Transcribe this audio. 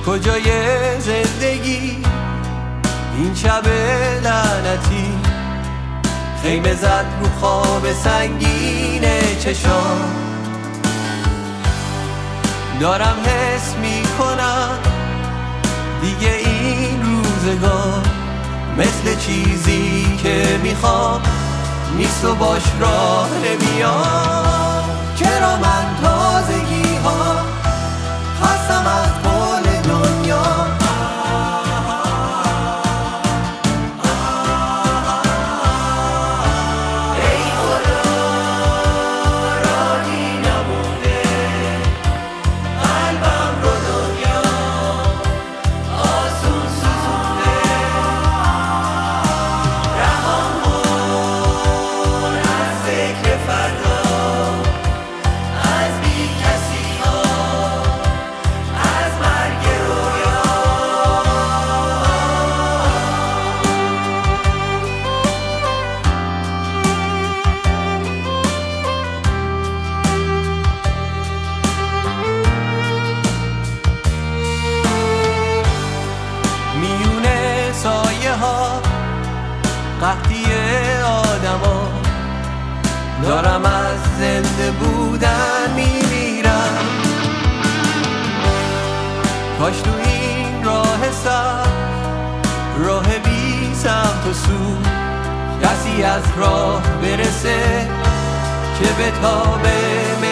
کجای زندگی این شب لعنتی خیمه زد رو خواب سنگین چشام. دارم حس میکنم دیگه این روزگار مثل چیزی که میخوام نیست و باش راه نمیام. چرا من تازگی ها خستم از قول دنیا، ای خدا راهی نمونده قلبم رو دنیا آسون سوزونده. رهام کن از فکر فردا، از بی کسی ها، از مرگ رویا. میونه سایه ها قحطی آدم ها، دارم از زنده بودن میمیرم. کاش تو این راه سر راه بی سمت و سو کسی از راه برسه که به تابه